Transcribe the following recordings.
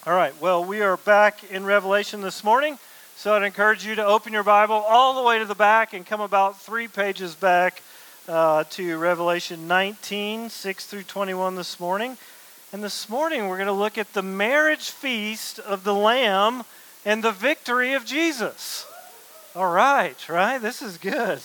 All right, well, we are back in Revelation this morning, so I'd encourage you to open your Bible all the way to the back and come about 3 pages back to Revelation 19, 6 through 21 this morning. And this morning we're going to look at the marriage feast of the Lamb and the victory of Jesus. All right, this is good.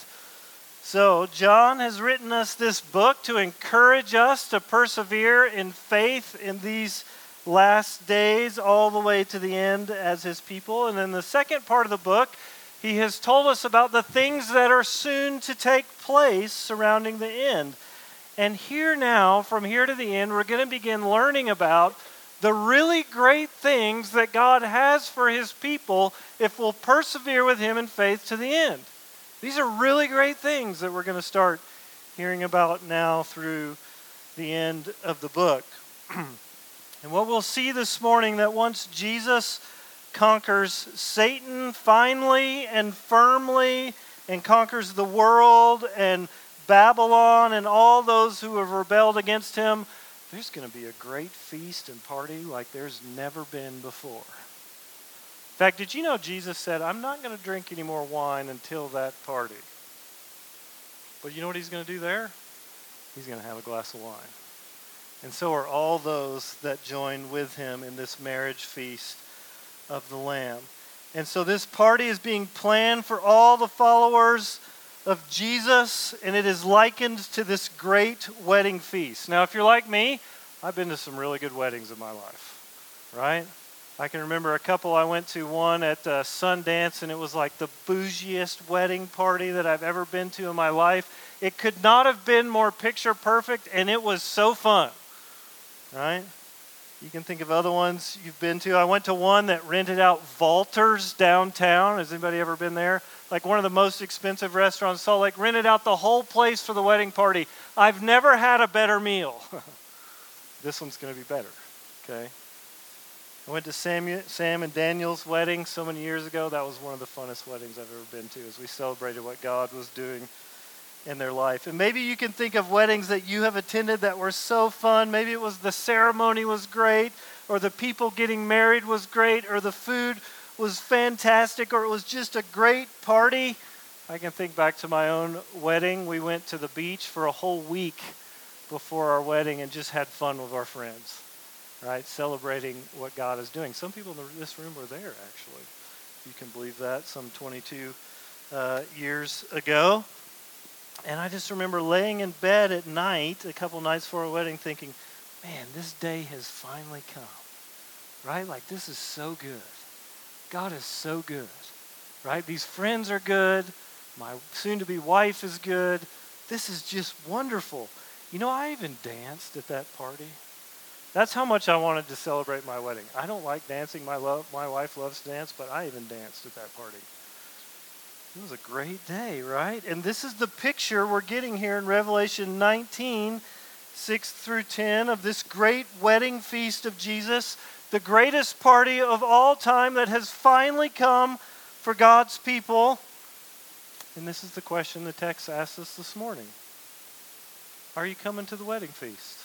So John has written us this book to encourage us to persevere in faith in these last days all the way to the end as his people. And in the second part of the book, he has told us about the things that are soon to take place surrounding the end. And here now, from here to the end, we're going to begin learning about the really great things that God has for his people if we'll persevere with him in faith to the end. These are really great things that we're going to start hearing about now through the end of the book. And what we'll see this morning, that once Jesus conquers Satan finally and firmly and conquers the world and Babylon and all those who have rebelled against him, there's going to be a great feast and party like there's never been before. In fact, did you know Jesus said, I'm not going to drink any more wine until that party. But you know what he's going to do there? He's going to have a glass of wine. And so are all those that join with him in this marriage feast of the Lamb. And so this party is being planned for all the followers of Jesus, and it is likened to this great wedding feast. Now, if you're like me, I've been to some really good weddings in my life, right? I can remember a couple. I went to one at Sundance, and it was like the bougiest wedding party that I've ever been to in my life. It could not have been more picture perfect, and it was so fun. Right? You can think of other ones you've been to. I went to one that rented out Valters downtown. Has anybody ever been there? Like one of the most expensive restaurants in Salt Lake. Rented out the whole place for the wedding party. I've never had a better meal. This one's going to be better. Okay. I went to Sam and Daniel's wedding so many years ago. That was one of the funnest weddings I've ever been to as we celebrated what God was doing in their life. And maybe you can think of weddings that you have attended that were so fun. Maybe it was the ceremony was great, or the people getting married was great, or the food was fantastic, or it was just a great party. I can think back to my own wedding. We went to the beach for a whole week before our wedding and just had fun with our friends, right? Celebrating what God is doing. Some people in this room were there, actually. You can believe that, some 22 years ago. And I just remember laying in bed at night, a couple nights before our wedding, thinking, man, this day has finally come, right? Like, this is so good. God is so good, right? These friends are good. My soon-to-be wife is good. This is just wonderful. You know, I even danced at that party. That's how much I wanted to celebrate my wedding. I don't like dancing. My wife loves to dance, but I even danced at that party. It was a great day, right? And this is the picture we're getting here in Revelation 19, 6 through 10, of this great wedding feast of Jesus, the greatest party of all time that has finally come for God's people. And this is the question the text asks us this morning. Are you coming to the wedding feast?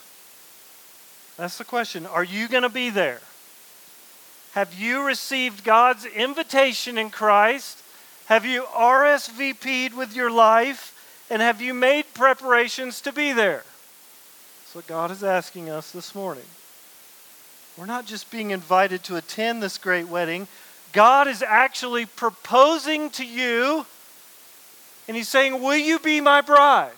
That's the question. Are you going to be there? Have you received God's invitation in Christ? Have you RSVP'd with your life? And have you made preparations to be there? That's what God is asking us this morning. We're not just being invited to attend this great wedding. God is actually proposing to you, and he's saying, will you be my bride?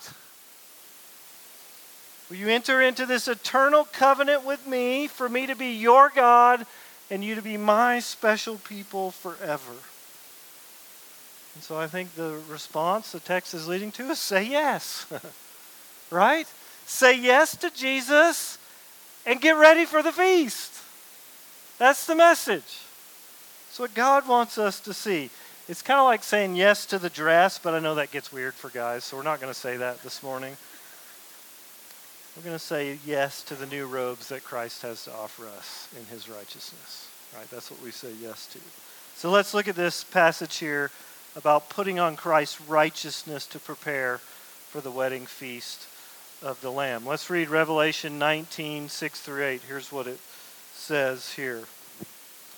Will you enter into this eternal covenant with me for me to be your God and you to be my special people forever? And so I think the response the text is leading to is say yes, right? Say yes to Jesus and get ready for the feast. That's the message. It's what God wants us to see. It's kind of like saying yes to the dress, but I know that gets weird for guys, so we're not going to say that this morning. We're going to say yes to the new robes that Christ has to offer us in his righteousness. Right? That's what we say yes to. So let's look at this passage here about putting on Christ's righteousness to prepare for the wedding feast of the Lamb. Let's read Revelation 19, 6 through 8. Here's what it says here.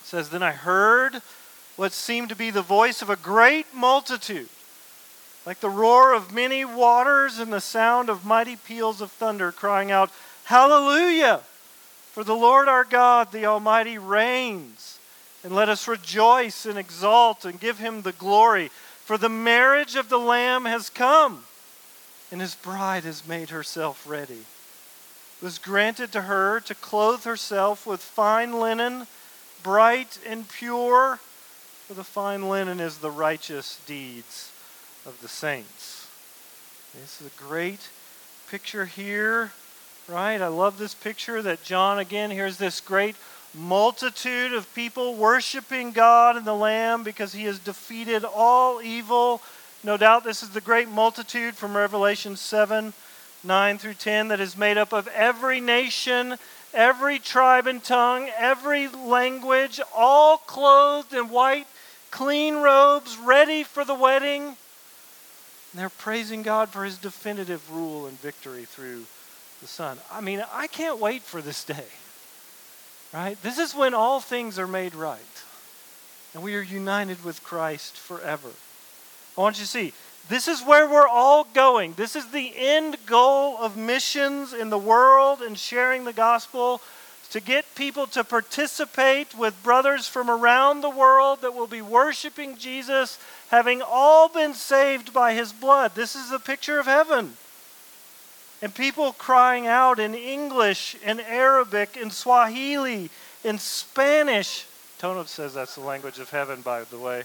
says, "Then I heard what seemed to be the voice of a great multitude, like the roar of many waters and the sound of mighty peals of thunder, crying out, 'Hallelujah! For the Lord our God, the Almighty, reigns. And let us rejoice and exult and give him the glory. For the marriage of the Lamb has come, and his bride has made herself ready.' It was granted to her to clothe herself with fine linen, bright and pure, for the fine linen is the righteous deeds of the saints." This is a great picture here, right? I love this picture that John, again, here's this great multitude of people worshiping God and the Lamb because he has defeated all evil. No doubt this is the great multitude from Revelation 7, 9 through 10 that is made up of every nation, every tribe and tongue, every language, all clothed in white, clean robes, ready for the wedding. And they're praising God for his definitive rule and victory through the Son. I mean, I can't wait for this day, right? This is when all things are made right, and we are united with Christ forever. I want you to see, this is where we're all going. This is the end goal of missions in the world and sharing the gospel, to get people to participate with brothers from around the world that will be worshiping Jesus, having all been saved by his blood. This is a picture of heaven. And people crying out in English, in Arabic, in Swahili, in Spanish. Tono says that's the language of heaven, by the way.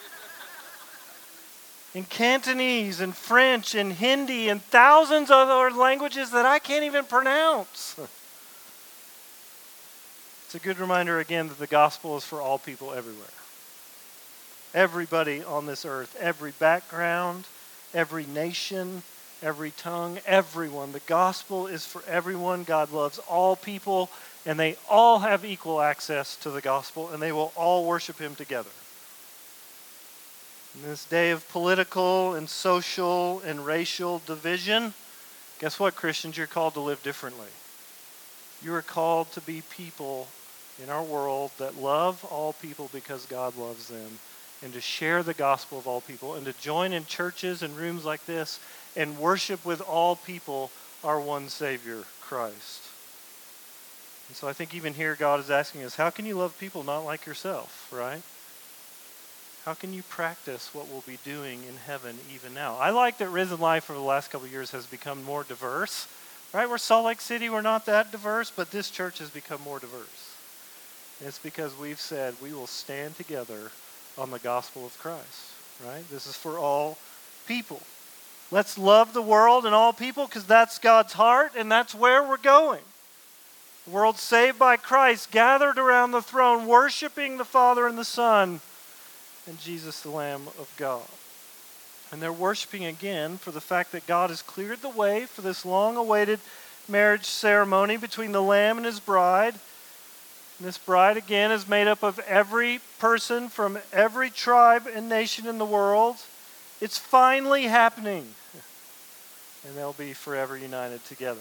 In Cantonese, in French, in Hindi, and thousands of other languages that I can't even pronounce. It's a good reminder again that the gospel is for all people everywhere. Everybody on this earth, every background, every nation, every tongue, everyone. The gospel is for everyone. God loves all people, and they all have equal access to the gospel, and they will all worship him together. In this day of political and social and racial division, guess what, Christians? You're called to live differently. You are called to be people in our world that love all people because God loves them, and to share the gospel of all people, and to join in churches and rooms like this and worship with all people our one Savior, Christ. And so I think even here God is asking us, how can you love people not like yourself, right? How can you practice what we'll be doing in heaven even now? I like that Risen Life over the last couple of years has become more diverse, right? We're Salt Lake City, we're not that diverse, but this church has become more diverse. And it's because we've said we will stand together on the gospel of Christ, right? This is for all people. Let's love the world and all people because that's God's heart and that's where we're going. The world saved by Christ, gathered around the throne, worshiping the Father and the Son and Jesus, the Lamb of God. And they're worshiping again for the fact that God has cleared the way for this long-awaited marriage ceremony between the Lamb and his bride. And this bride, again, is made up of every person from every tribe and nation in the world. It's finally happening. And they'll be forever united together.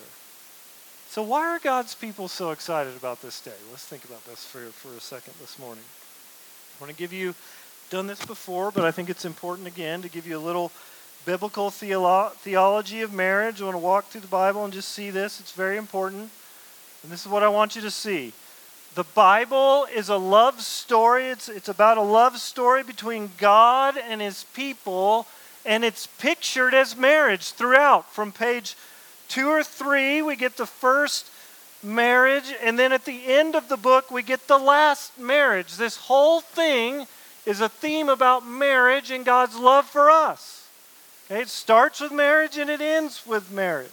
So why are God's people so excited about this day? Let's think about this for a second this morning. I want to give you, done this before, but I think it's important again to give you a little biblical theology of marriage. I want to walk through the Bible and just see this. It's very important. And this is what I want you to see. The Bible is a love story. It's about a love story between God and his people, and it's pictured as marriage throughout. From page 2 or 3, we get the first marriage, and then at the end of the book, we get the last marriage. This whole thing is a theme about marriage and God's love for us. Okay? It starts with marriage and it ends with marriage.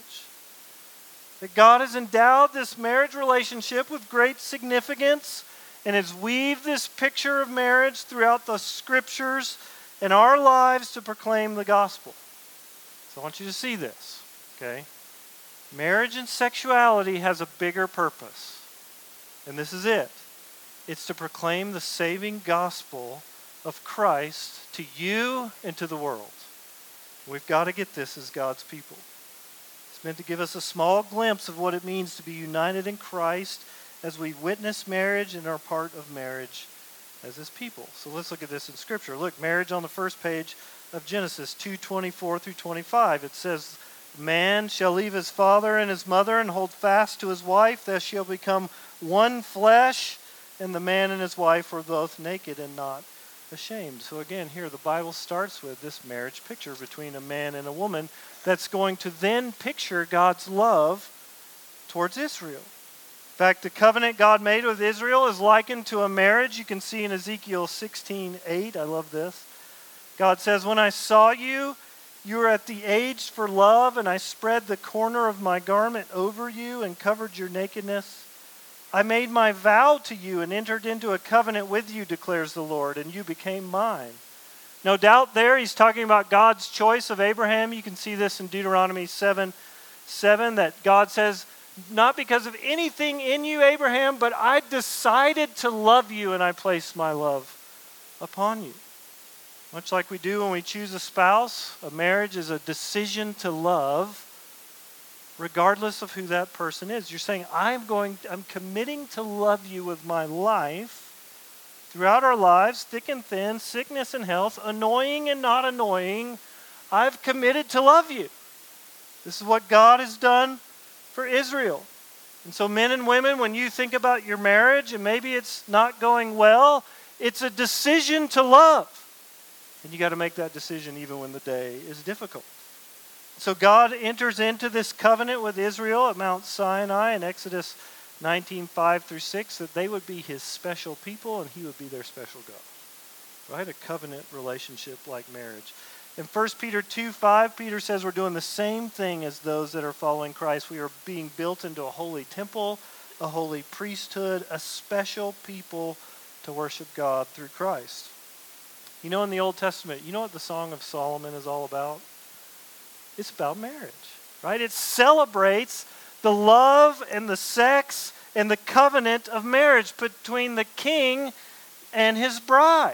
That God has endowed this marriage relationship with great significance and has weaved this picture of marriage throughout the scriptures and our lives to proclaim the gospel. So I want you to see this, okay? Marriage and sexuality has a bigger purpose, and this is it. It's to proclaim the saving gospel of Christ to you and to the world. We've got to get this as God's people. It's meant to give us a small glimpse of what it means to be united in Christ as we witness marriage and are part of marriage as his people. So let's look at this in Scripture. Look, marriage on the first page of Genesis 2:24 through 25. It says, "Man shall leave his father and his mother and hold fast to his wife. They shall become one flesh. And the man and his wife were both naked and not ashamed." So again, here the Bible starts with this marriage picture between a man and a woman that's going to then picture God's love towards Israel. In fact, the covenant God made with Israel is likened to a marriage. You can see in Ezekiel 16:8. I love this. God says, "When I saw you, you were at the age for love, and I spread the corner of my garment over you and covered your nakedness. I made my vow to you and entered into a covenant with you, declares the Lord, and you became mine." No doubt there he's talking about God's choice of Abraham. You can see this in Deuteronomy 7:7, that God says, "Not because of anything in you, Abraham, but I decided to love you and I placed my love upon you." Much like we do when we choose a spouse, a marriage is a decision to love regardless of who that person is. You're saying, I'm committing to love you with my life throughout our lives, thick and thin, sickness and health, annoying and not annoying. I've committed to love you. This is what God has done for Israel. And so men and women, when you think about your marriage and maybe it's not going well, it's a decision to love. And you got to make that decision even when the day is difficult. So God enters into this covenant with Israel at Mount Sinai in Exodus 19:5 through 6, that they would be his special people and he would be their special God. Right? A covenant relationship like marriage. In 1 Peter 2:5, Peter says we're doing the same thing as those that are following Christ. We are being built into a holy temple, a holy priesthood, a special people to worship God through Christ. You know, in the Old Testament, you know what the Song of Solomon is all about? It's about marriage, right? It celebrates the love and the sex and the covenant of marriage between the king and his bride.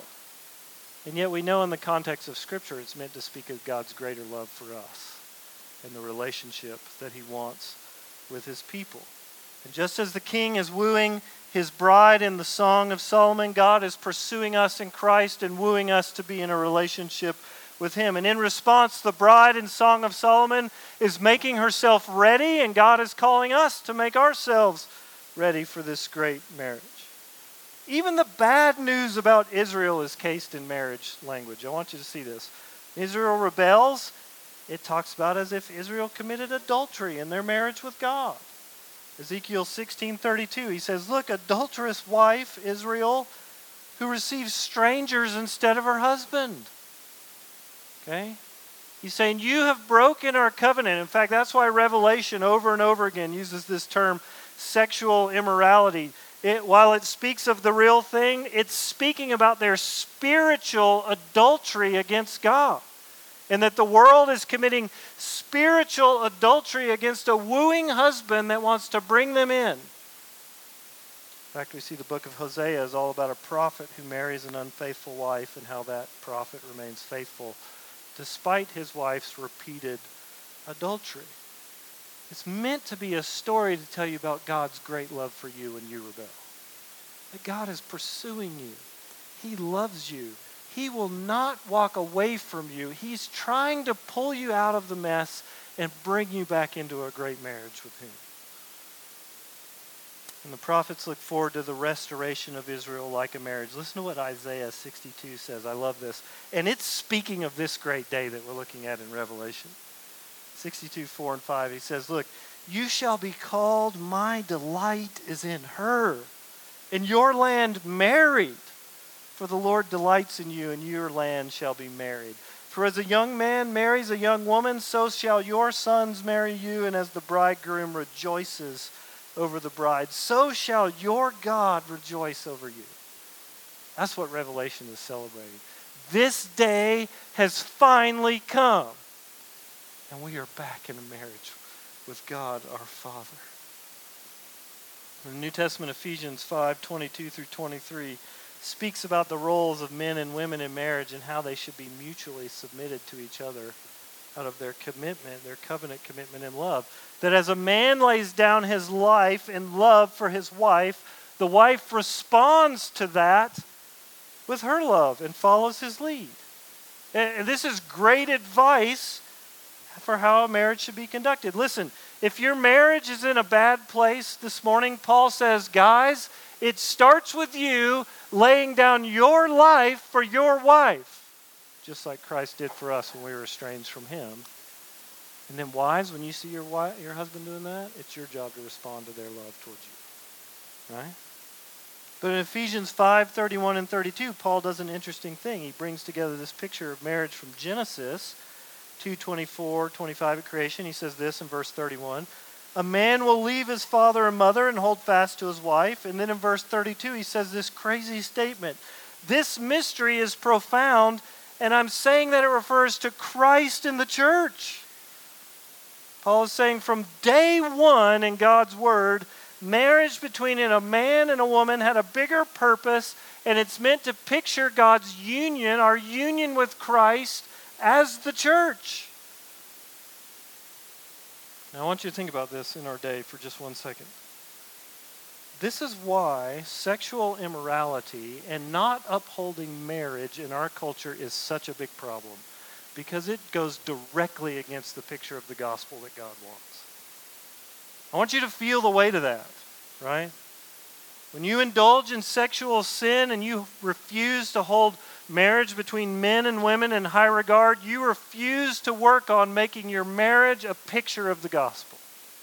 And yet we know in the context of Scripture, it's meant to speak of God's greater love for us and the relationship that he wants with his people. And just as the king is wooing his bride in the Song of Solomon, God is pursuing us in Christ and wooing us to be in a relationship with him. And in response, the bride in Song of Solomon is making herself ready, and God is calling us to make ourselves ready for this great marriage. Even the bad news about Israel is cased in marriage language. I want you to see this. Israel rebels. It talks about as if Israel committed adultery in their marriage with God. Ezekiel 16:32, he says, "Look, adulterous wife, Israel, who receives strangers instead of her husband." Okay? He's saying, you have broken our covenant. In fact, that's why Revelation over and over again uses this term, sexual immorality. While it speaks of the real thing, it's speaking about their spiritual adultery against God. And that the world is committing spiritual adultery against a wooing husband that wants to bring them in. In fact, we see the book of Hosea is all about a prophet who marries an unfaithful wife and how that prophet remains faithful despite his wife's repeated adultery. It's meant to be a story to tell you about God's great love for you when you rebel. That God is pursuing you. He loves you. He will not walk away from you. He's trying to pull you out of the mess and bring you back into a great marriage with him. And the prophets look forward to the restoration of Israel like a marriage. Listen to what Isaiah 62 says. I love this. And it's speaking of this great day that we're looking at in Revelation. 62:4 and 5. He says, "Look, you shall be called, my delight is in her, and your land married. For the Lord delights in you, and your land shall be married. For as a young man marries a young woman, so shall your sons marry you, and as the bridegroom rejoices over the bride, so shall your God rejoice over you." That's what Revelation is celebrating. This day has finally come, and we are back in a marriage with God our Father. In the New Testament, Ephesians 5:22 through 23 speaks about the roles of men and women in marriage and how they should be mutually submitted to each other out of their commitment, their covenant commitment in love. That as a man lays down his life in love for his wife, the wife responds to that with her love and follows his lead. And this is great advice for how a marriage should be conducted. Listen, if your marriage is in a bad place this morning, Paul says, guys, it starts with you laying down your life for your wife, just like Christ did for us when we were estranged from him. And then wives, when you see your husband doing that, it's your job to respond to their love towards you. Right? But in Ephesians 5:31 and 32, Paul does an interesting thing. He brings together this picture of marriage from Genesis 2:24-25 at creation. He says this in verse 31. A man will leave his father and mother and hold fast to his wife. And then in verse 32, he says this crazy statement. This mystery is profound, and I'm saying that it refers to Christ and the church. Paul is saying from day one in God's word, marriage between a man and a woman had a bigger purpose, and it's meant to picture God's union, our union with Christ as the church. Now I want you to think about this in our day for just 1 second. This is why sexual immorality and not upholding marriage in our culture is such a big problem. Because it goes directly against the picture of the gospel that God wants. I want you to feel the weight of that, right? When you indulge in sexual sin and you refuse to hold marriage between men and women in high regard, you refuse to work on making your marriage a picture of the gospel.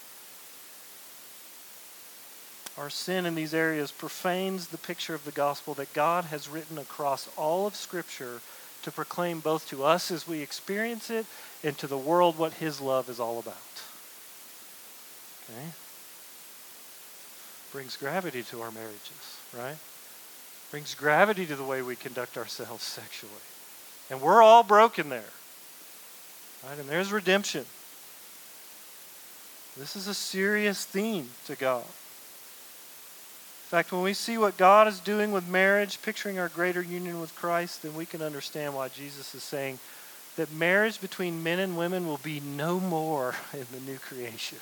Our sin in these areas profanes the picture of the gospel that God has written across all of Scripture to proclaim both to us as we experience it and to the world what his love is all about. Okay? Brings gravity to our marriages, right? Brings gravity to the way we conduct ourselves sexually. And we're all broken there. Right? And there's redemption. This is a serious theme to God. In fact, when we see what God is doing with marriage, picturing our greater union with Christ, then we can understand why Jesus is saying that marriage between men and women will be no more in the new creation.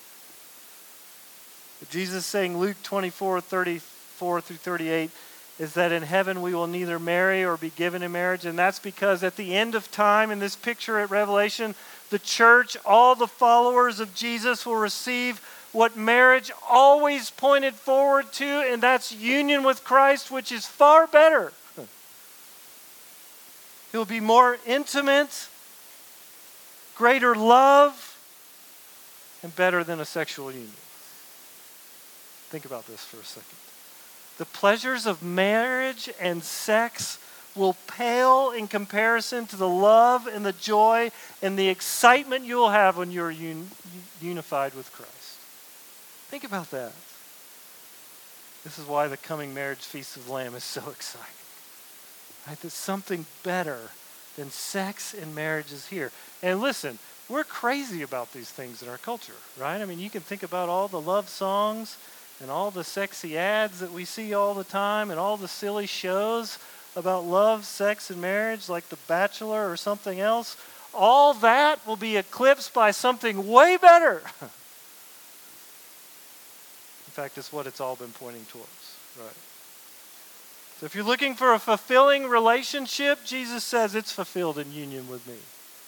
What Jesus is saying, Luke 24:34-38, is that in heaven we will neither marry or be given in marriage, and that's because at the end of time, in this picture at Revelation, the church, all the followers of Jesus will receive what marriage always pointed forward to, and that's union with Christ, which is far better. It will be more intimate, greater love, and better than a sexual union. Think about this for a second. The pleasures of marriage and sex will pale in comparison to the love and the joy and the excitement you will have when you're unified with Christ. Think about that. This is why the coming marriage feast of the Lamb is so exciting. Right? That something better than sex and marriage is here. And listen, we're crazy about these things in our culture, right? I mean, you can think about all the love songs and all the sexy ads that we see all the time and all the silly shows about love, sex, and marriage like The Bachelor or something else. All that will be eclipsed by something way better. In fact, it's what it's all been pointing towards, right? So if you're looking for a fulfilling relationship, Jesus says it's fulfilled in union with me.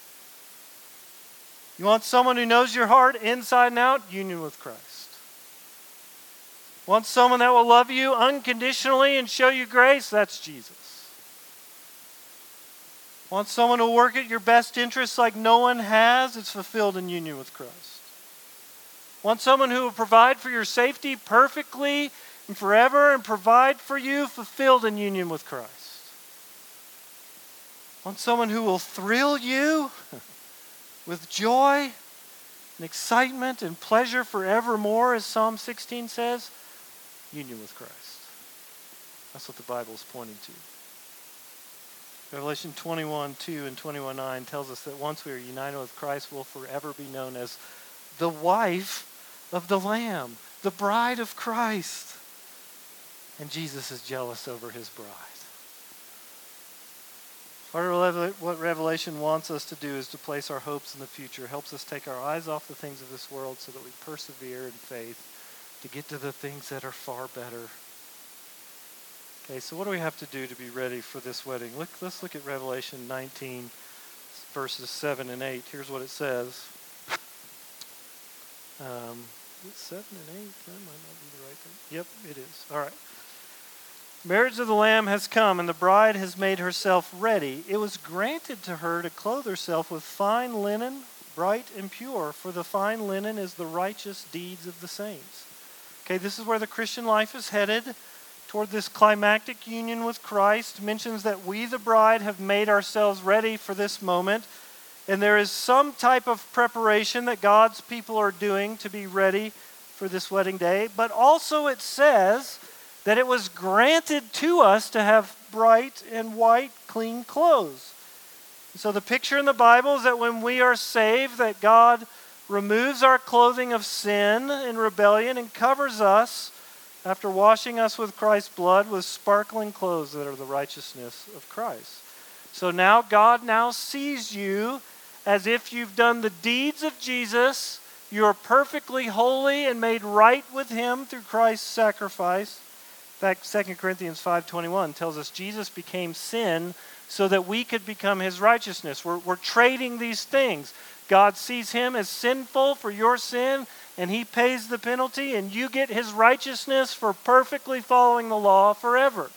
You want someone who knows your heart inside and out? Union with Christ. Want someone that will love you unconditionally and show you grace? That's Jesus. Want someone who will work at your best interests like no one has? It's fulfilled in union with Christ. Want someone who will provide for your safety perfectly and forever and provide for you? Fulfilled in union with Christ. Want someone who will thrill you with joy and excitement and pleasure forevermore, as Psalm 16 says? Union with Christ. That's what the Bible is pointing to. Revelation 21:2 and 21:9 tells us that once we are united with Christ, we'll forever be known as the wife of the Lamb, the bride of Christ. And Jesus is jealous over his bride. Part of what Revelation wants us to do is to place our hopes in the future, helps us take our eyes off the things of this world so that we persevere in faith to get to the things that are far better. Okay, so what do we have to do to be ready for this wedding? Let's look at Revelation 19, verses 7 and 8. Here's what it says. 7 and 8? That might not be the right thing. Yep, it is. All right. Marriage of the Lamb has come, and the bride has made herself ready. It was granted to her to clothe herself with fine linen, bright and pure, for the fine linen is the righteous deeds of the saints. Okay, this is where the Christian life is headed, toward this climactic union with Christ. Mentions that we, the bride, have made ourselves ready for this moment. And there is some type of preparation that God's people are doing to be ready for this wedding day. But also it says that it was granted to us to have bright and white, clean clothes. So the picture in the Bible is that when we are saved, that God removes our clothing of sin and rebellion and covers us after washing us with Christ's blood with sparkling clothes that are the righteousness of Christ. So now God now sees you as if you've done the deeds of Jesus. You are perfectly holy and made right with Him through Christ's sacrifice. In fact, 2 Corinthians 5:21 tells us Jesus became sin so that we could become His righteousness. We're trading these things. God sees Him as sinful for your sin, and He pays the penalty, and you get His righteousness for perfectly following the law forever.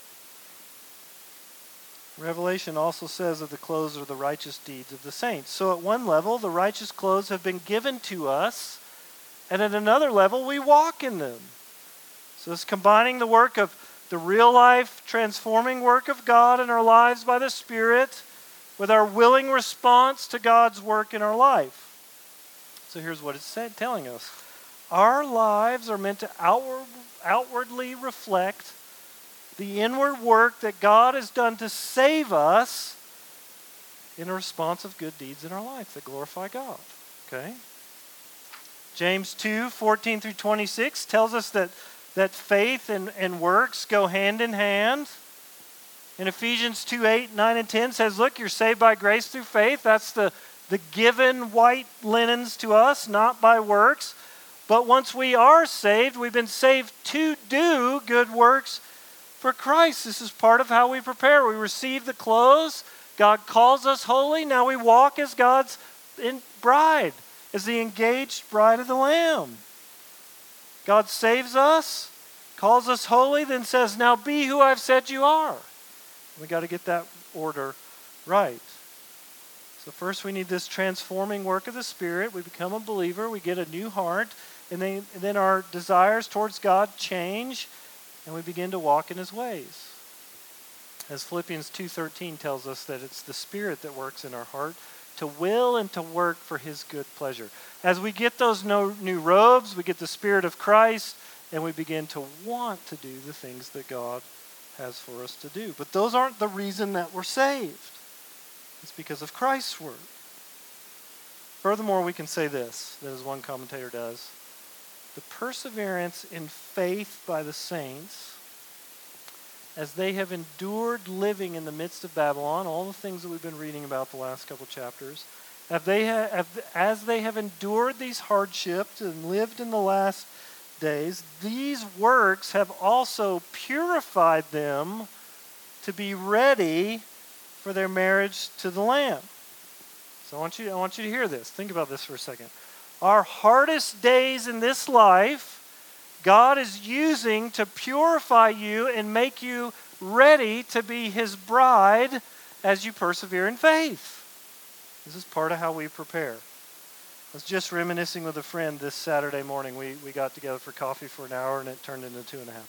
Revelation also says that the clothes are the righteous deeds of the saints. So at one level, the righteous clothes have been given to us, and at another level, we walk in them. So it's combining the work of the real life, transforming work of God in our lives by the Spirit with our willing response to God's work in our life. So here's what it's telling us. Our lives are meant to outwardly reflect the inward work that God has done to save us in a response of good deeds in our life that glorify God. Okay? James 2:14 through 26 tells us that faith and works go hand in hand. And Ephesians 2:8, 9, and 10 says, look, you're saved by grace through faith. That's the given white linens to us, not by works. But once we are saved, we've been saved to do good works for Christ. This is part of how we prepare. We receive the clothes. God calls us holy. Now we walk as God's bride, as the engaged bride of the Lamb. God saves us, calls us holy, then says, now be who I've said you are. We got to get that order right. So first we need this transforming work of the Spirit. We become a believer. We get a new heart. And then our desires towards God change. And we begin to walk in His ways. As Philippians 2:13 tells us that it's the Spirit that works in our heart to will and to work for His good pleasure. As we get those new robes, we get the Spirit of Christ, and we begin to want to do the things that God has for us to do. But those aren't the reason that we're saved. It's because of Christ's work. Furthermore, we can say this, that as one commentator does, the perseverance in faith by the saints, as they have endured living in the midst of Babylon, all the things that we've been reading about the last couple chapters, as they have endured these hardships and lived in the last days, these works have also purified them to be ready for their marriage to the Lamb. So I want you to hear this. Think about this for a second. Our hardest days in this life, God is using to purify you and make you ready to be His bride as you persevere in faith. This is part of how we prepare. I was just reminiscing with a friend this Saturday morning. We got together for coffee for an hour and it turned into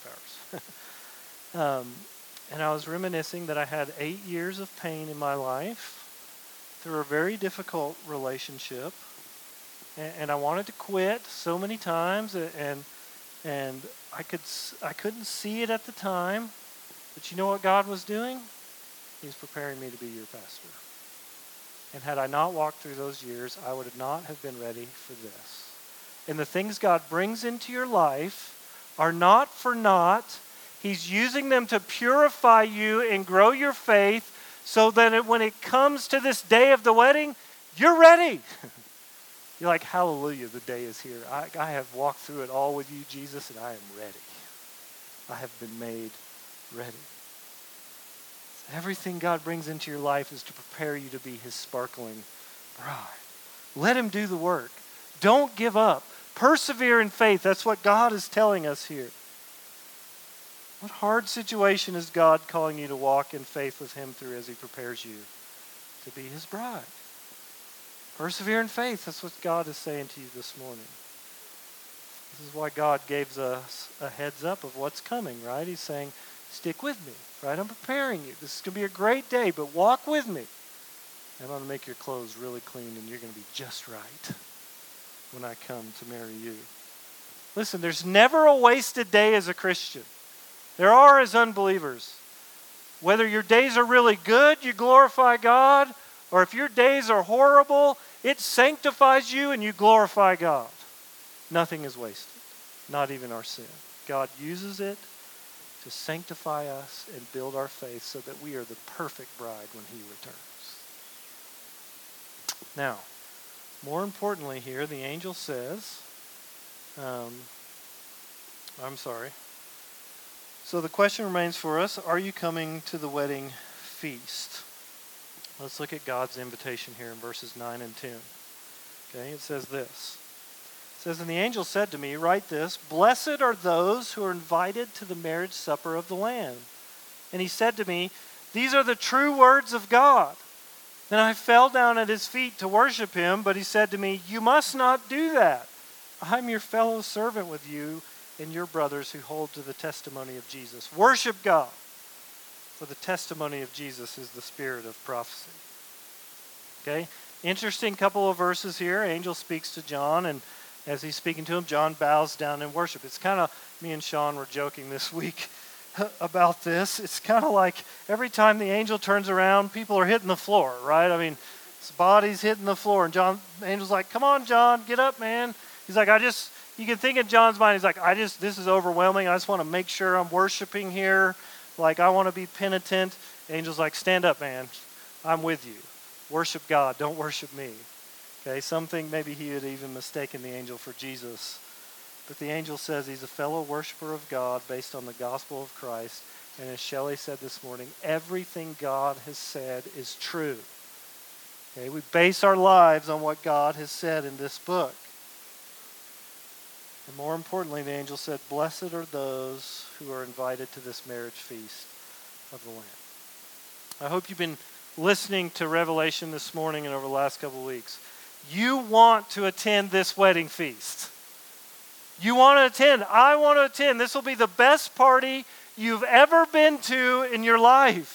2.5 hours. And I was reminiscing that I had 8 years of pain in my life through a very difficult relationship. And I wanted to quit so many times, and I couldn't see it at the time. But you know what God was doing? He was preparing me to be your pastor. And had I not walked through those years, I would not have been ready for this. And the things God brings into your life are not for naught. He's using them to purify you and grow your faith so that when it comes to this day of the wedding, you're ready. You're like, hallelujah, the day is here. I have walked through it all with you, Jesus, and I am ready. I have been made ready. Everything God brings into your life is to prepare you to be his sparkling bride. Let him do the work. Don't give up. Persevere in faith. That's what God is telling us here. What hard situation is God calling you to walk in faith with him through as he prepares you to be his bride? Persevere in faith. That's what God is saying to you this morning. This is why God gives us a heads up of what's coming, right? He's saying, stick with me, right? I'm preparing you. This is going to be a great day, but walk with me. I'm going to make your clothes really clean, and you're going to be just right when I come to marry you. Listen, there's never a wasted day as a Christian. There are as unbelievers. Whether your days are really good, you glorify God, or if your days are horrible, it sanctifies you and you glorify God. Nothing is wasted, not even our sin. God uses it to sanctify us and build our faith so that we are the perfect bride when he returns. Now, more importantly here, the angel says, So the question remains for us, are you coming to the wedding feast? Let's look at God's invitation here in verses 9 and 10. Okay, it says this. It says, and the angel said to me, write this, blessed are those who are invited to the marriage supper of the Lamb. And he said to me, these are the true words of God. Then I fell down at his feet to worship him, but he said to me, you must not do that. I'm your fellow servant with you and your brothers who hold to the testimony of Jesus. Worship God, for the testimony of Jesus is the spirit of prophecy. Okay, interesting couple of verses here. Angel speaks to John, and as he's speaking to him, John bows down in worship. It's kind of, me and Sean were joking this week about this. It's kind of like every time the angel turns around, people are hitting the floor, right? I mean, his body's hitting the floor, and the angel's like, come on, John, get up, man. He's like, you can think in John's mind, he's like, this is overwhelming. I just want to make sure I'm worshiping here. Like, I want to be penitent. The angel's like, stand up, man. I'm with you. Worship God. Don't worship me. Okay, some think maybe he had even mistaken the angel for Jesus. But the angel says he's a fellow worshiper of God based on the gospel of Christ. And as Shelley said this morning, everything God has said is true. Okay, we base our lives on what God has said in this book. And more importantly, the angel said, blessed are those who are invited to this marriage feast of the Lamb. I hope you've been listening to Revelation this morning and over the last couple of weeks. You want to attend this wedding feast. You want to attend. I want to attend. This will be the best party you've ever been to in your life.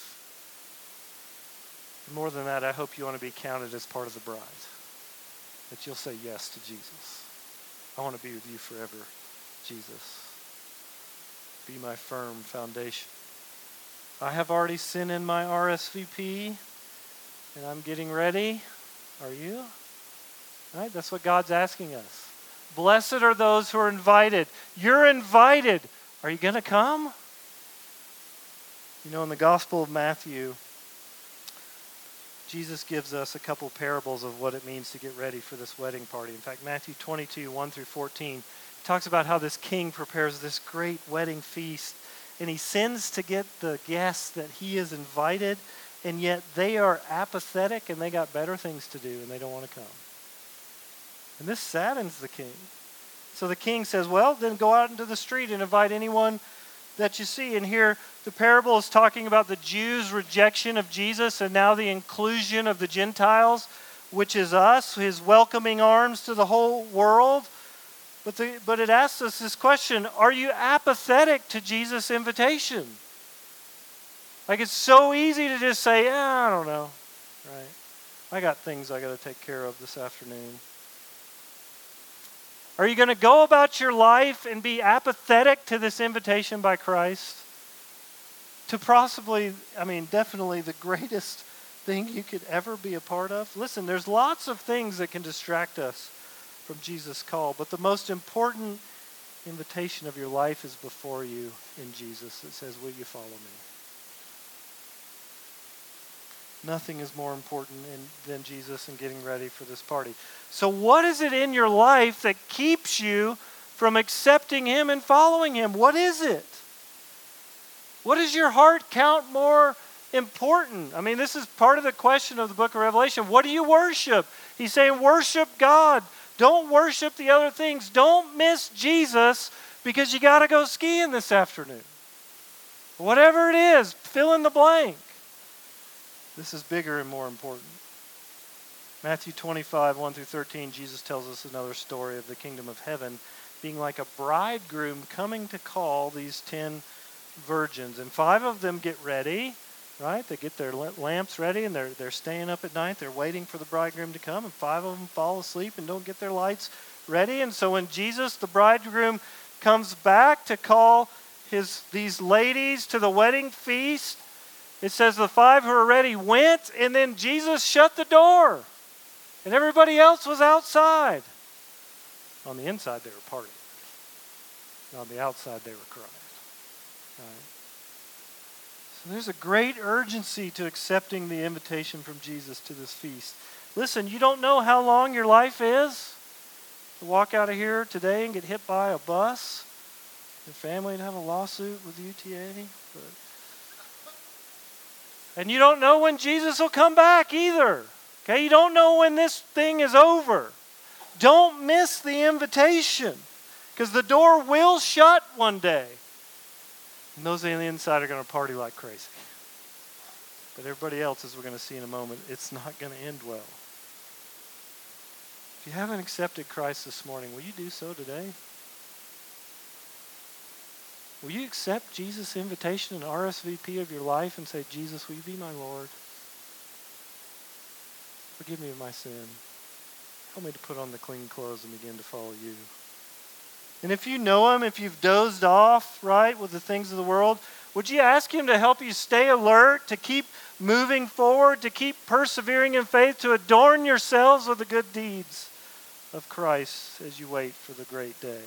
And more than that, I hope you want to be counted as part of the bride. That you'll say yes to Jesus. I want to be with you forever, Jesus. Be my firm foundation. I have already sent in my RSVP, and I'm getting ready. Are you? All right, that's what God's asking us. Blessed are those who are invited. You're invited. Are you going to come? You know, in the Gospel of Matthew, Jesus gives us a couple parables of what it means to get ready for this wedding party. In fact, Matthew 22, 1 through 14, talks about how this king prepares this great wedding feast, and he sends to get the guests that he has invited, and yet they are apathetic and they got better things to do and they don't want to come. And this saddens the king. So the king says, well, then go out into the street and invite anyone that you see. And here the parable is talking about the Jews' rejection of Jesus and now the inclusion of the Gentiles, which is us, his welcoming arms to the whole world. But it asks us this question, are you apathetic to Jesus' invitation? Like, it's so easy to just say, I don't know, right? I got things I got to take care of this afternoon. Are you going to go about your life and be apathetic to this invitation by Christ? To possibly, definitely the greatest thing you could ever be a part of? Listen, there's lots of things that can distract us from Jesus' call, but the most important invitation of your life is before you in Jesus. It says, will you follow me? Nothing is more important than Jesus and getting ready for this party. So what is it in your life that keeps you from accepting him and following him? What is it? What does your heart count more important. I mean, this is part of the question of the book of Revelation. What do you worship? He's saying worship God. Don't worship the other things. Don't miss Jesus because you got to go skiing this afternoon. Whatever it is, fill in the blank. This is bigger and more important. Matthew 25, 1 through 13, Jesus tells us another story of the kingdom of heaven being like a bridegroom coming to call these 10 virgins. And 5 of them get ready, right? They get their lamps ready and they're staying up at night. They're waiting for the bridegroom to come. And 5 of them fall asleep and don't get their lights ready. And so when Jesus, the bridegroom, comes back to call these ladies to the wedding feast, it says the 5 who were ready went, and then Jesus shut the door. And everybody else was outside. On the inside, they were partying. And on the outside, they were crying. Right? So there's a great urgency to accepting the invitation from Jesus to this feast. Listen, you don't know how long your life is. To walk out of here today and get hit by a bus. Your family would have a lawsuit with UTA. And you don't know when Jesus will come back either. Okay, you don't know when this thing is over. Don't miss the invitation, because the door will shut one day. And those on the inside are going to party like crazy. But everybody else, as we're going to see in a moment, it's not going to end well. If you haven't accepted Christ this morning, will you do so today? Will you accept Jesus' invitation and RSVP of your life and say, Jesus, will you be my Lord? Forgive me of my sin. Help me to put on the clean clothes and begin to follow you. And if you know him, if you've dozed off, right, with the things of the world, would you ask him to help you stay alert, to keep moving forward, to keep persevering in faith, to adorn yourselves with the good deeds of Christ as you wait for the great day?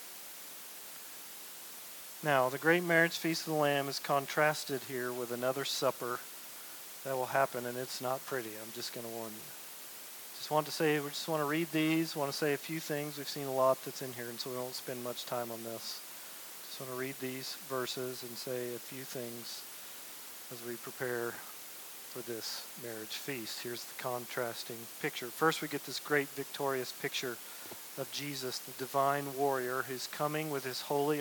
Now, the great marriage feast of the Lamb is contrasted here with another supper that will happen, and it's not pretty. I'm just going to warn you. We just want to read these, want to say a few things. We've seen a lot that's in here, and so we won't spend much time on this. Just want to read these verses and say a few things as we prepare for this marriage feast. Here's the contrasting picture. First, we get this great victorious picture of Jesus, the divine warrior who's coming with his holy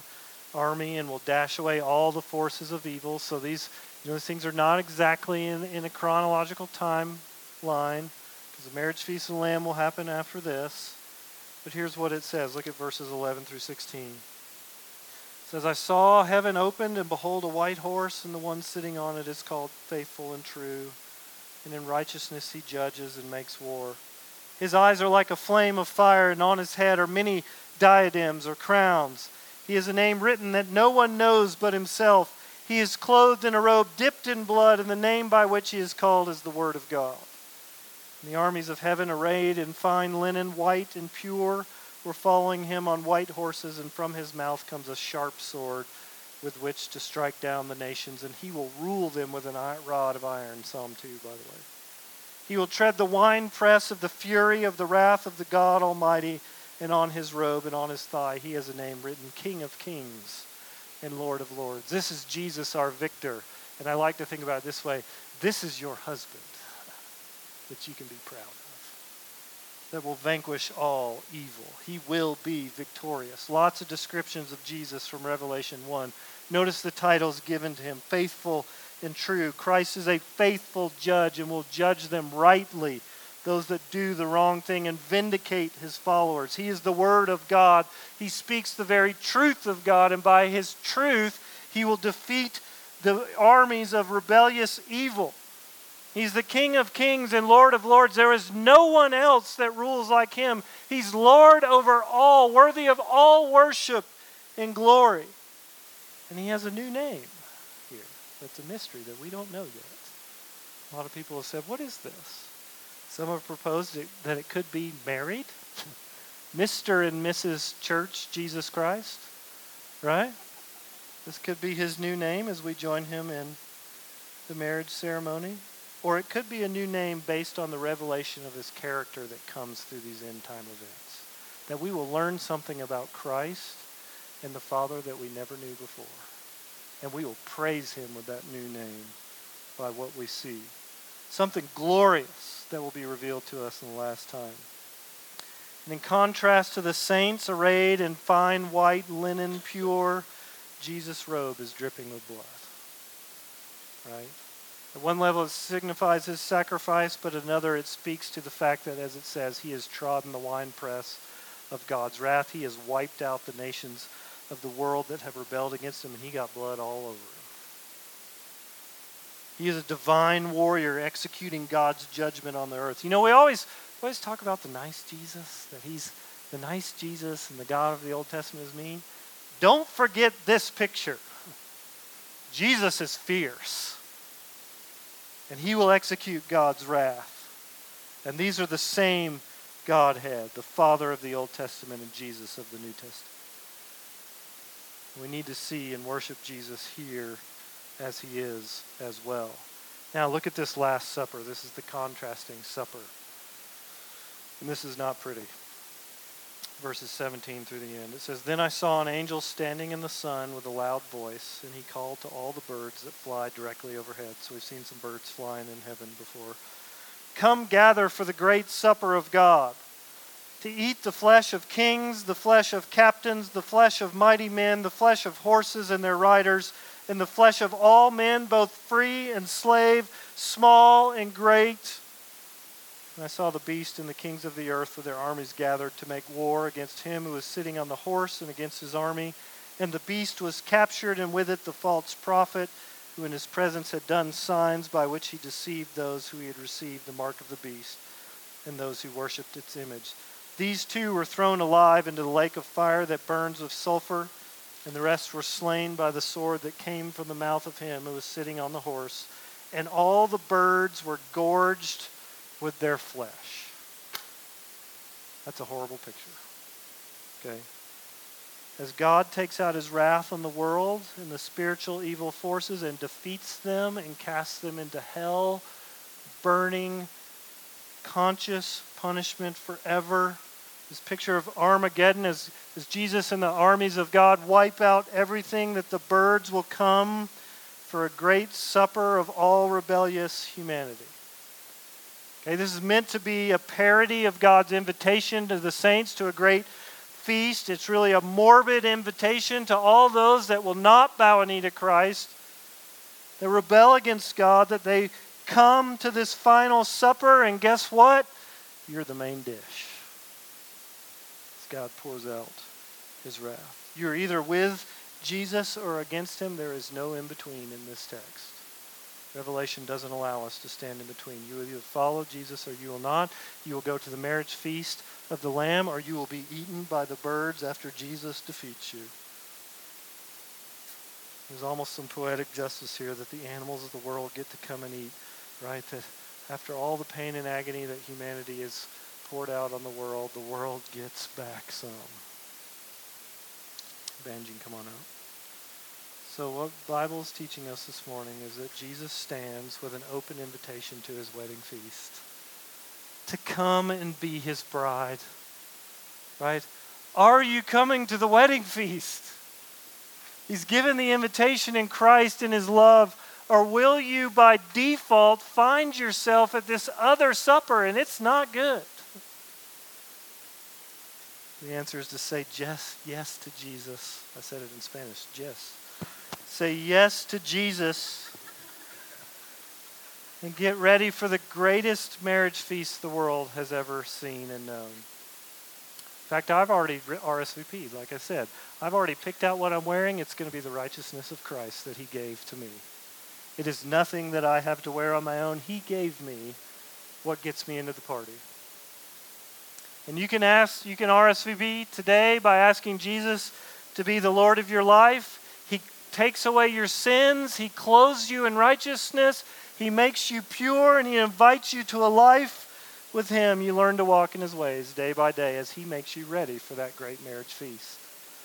army and will dash away all the forces of evil. So these things are not exactly in a chronological timeline, because the marriage feast of the Lamb will happen after this. But here's what it says. Look at verses 11 through 16. It says, I saw heaven opened, and behold, a white horse, and the one sitting on it is called Faithful and True. And in righteousness he judges and makes war. His eyes are like a flame of fire, and on his head are many diadems or crowns. He has a name written that no one knows but himself. He is clothed in a robe dipped in blood, and the name by which he is called is the Word of God. And the armies of heaven, arrayed in fine linen, white and pure, were following him on white horses, and from his mouth comes a sharp sword with which to strike down the nations, and he will rule them with a rod of iron. Psalm 2, by the way. He will tread the winepress of the fury of the wrath of the God Almighty, and on his robe and on his thigh he has a name written, King of Kings and Lord of Lords. This is Jesus, our victor. And I like to think about it this way. This is your husband that you can be proud of, that will vanquish all evil. He will be victorious. Lots of descriptions of Jesus from Revelation 1. Notice the titles given to him, Faithful and True. Christ is a faithful judge and will judge them rightly, those that do the wrong thing, and vindicate his followers. He is the Word of God. He speaks the very truth of God, and by his truth, he will defeat the armies of rebellious evil. He's the King of Kings and Lord of Lords. There is no one else that rules like him. He's Lord over all, worthy of all worship and glory. And he has a new name here. That's a mystery that we don't know yet. A lot of people have said, what is this? Some have proposed that it could be married. Mr. and Mrs. Church Jesus Christ. Right? This could be his new name as we join him in the marriage ceremony. Or it could be a new name based on the revelation of his character that comes through these end time events. That we will learn something about Christ and the Father that we never knew before. And we will praise him with that new name by what we see. Something glorious that will be revealed to us in the last time. And in contrast to the saints arrayed in fine white linen pure, Jesus' robe is dripping with blood. Right? At one level it signifies his sacrifice, but at another it speaks to the fact that, as it says, he has trodden the winepress of God's wrath. He has wiped out the nations of the world that have rebelled against him, and he got blood all over him. He is a divine warrior executing God's judgment on the earth. You know, we always talk about the nice Jesus, that he's the nice Jesus and the God of the Old Testament is mean. Don't forget this picture. Jesus is fierce, and he will execute God's wrath. And these are the same Godhead, the Father of the Old Testament and Jesus of the New Testament. We need to see and worship Jesus here as he is as well. Now look at this Last Supper. This is the contrasting supper. And this is not pretty. Verses 17 through the end. It says, "Then I saw an angel standing in the sun with a loud voice, and he called to all the birds that fly directly overhead." So we've seen some birds flying in heaven before. "Come gather for the great supper of God, to eat the flesh of kings, the flesh of captains, the flesh of mighty men, the flesh of horses and their riders, and the flesh of all men, both free and slave, small and great. And I saw the beast and the kings of the earth with their armies gathered to make war against him who was sitting on the horse and against his army. And the beast was captured, and with it the false prophet, who in his presence had done signs by which he deceived those who had received the mark of the beast and those who worshipped its image. These two were thrown alive into the lake of fire that burns with sulfur, and the rest were slain by the sword that came from the mouth of him who was sitting on the horse. And all the birds were gorged with their flesh." That's a horrible picture. Okay? As God takes out his wrath on the world and the spiritual evil forces and defeats them and casts them into hell, burning, conscious punishment forever. This picture of Armageddon as Jesus and the armies of God wipe out everything, that the birds will come for a great supper of all rebellious humanity. Okay, this is meant to be a parody of God's invitation to the saints to a great feast. It's really a morbid invitation to all those that will not bow a knee to Christ, that rebel against God, that they come to this final supper, and guess what? You're the main dish. As God pours out his wrath. You're either with Jesus or against him. There is no in-between in this text. Revelation doesn't allow us to stand in between. You will either follow Jesus or you will not. You will go to the marriage feast of the Lamb, or you will be eaten by the birds after Jesus defeats you. There's almost some poetic justice here that the animals of the world get to come and eat, right? That after all the pain and agony that humanity has poured out on the world gets back some. Banjing, come on out. So what the Bible is teaching us this morning is that Jesus stands with an open invitation to his wedding feast, to come and be his bride, right? Are you coming to the wedding feast? He's given the invitation in Christ in his love. Or will you by default find yourself at this other supper and it's not good? The answer is to say yes to Jesus. I said it in Spanish, yes. Say yes to Jesus and get ready for the greatest marriage feast the world has ever seen and known. In fact, I've already RSVP'd, like I said. I've already picked out what I'm wearing. It's going to be the righteousness of Christ that he gave to me. It is nothing that I have to wear on my own. He gave me what gets me into the party. And you can RSVP today by asking Jesus to be the Lord of your life. He takes away your sins. He clothes you in righteousness. He makes you pure, and he invites you to a life with him. You learn to walk in his ways day by day as he makes you ready for that great marriage feast.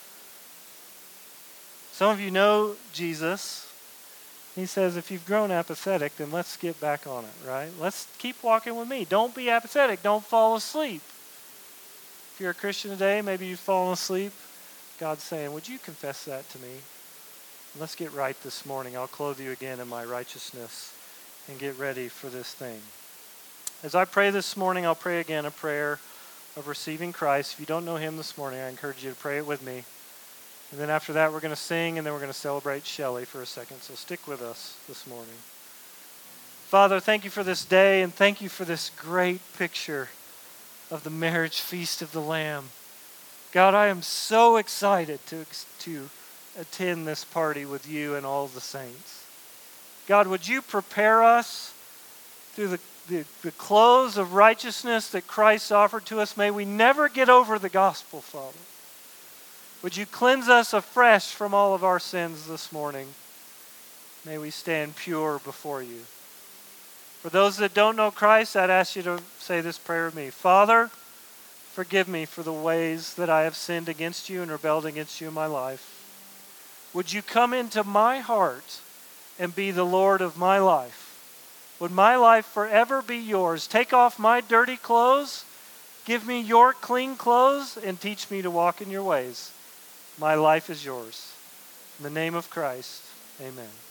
Some of you know Jesus. He says, if you've grown apathetic, then let's get back on it, right? Let's keep walking with me. Don't be apathetic. Don't fall asleep. If you're a Christian today, maybe you've fallen asleep. God's saying, would you confess that to me? Let's get right this morning. I'll clothe you again in my righteousness and get ready for this thing. As I pray this morning, I'll pray again a prayer of receiving Christ. If you don't know him this morning, I encourage you to pray it with me. And then after that, we're going to sing, and then we're going to celebrate Shelley for a second. So stick with us this morning. Father, thank you for this day, and thank you for this great picture of the marriage feast of the Lamb. God, I am so excited to attend this party with you and all the saints. God, would you prepare us through the clothes of righteousness that Christ offered to us? May we never get over the gospel, Father. Would you cleanse us afresh from all of our sins this morning? May we stand pure before you. For those that don't know Christ, I'd ask you to say this prayer with me. Father, forgive me for the ways that I have sinned against you and rebelled against you in my life. Would you come into my heart and be the Lord of my life? Would my life forever be yours? Take off my dirty clothes, give me your clean clothes, and teach me to walk in your ways. My life is yours. In the name of Christ, amen.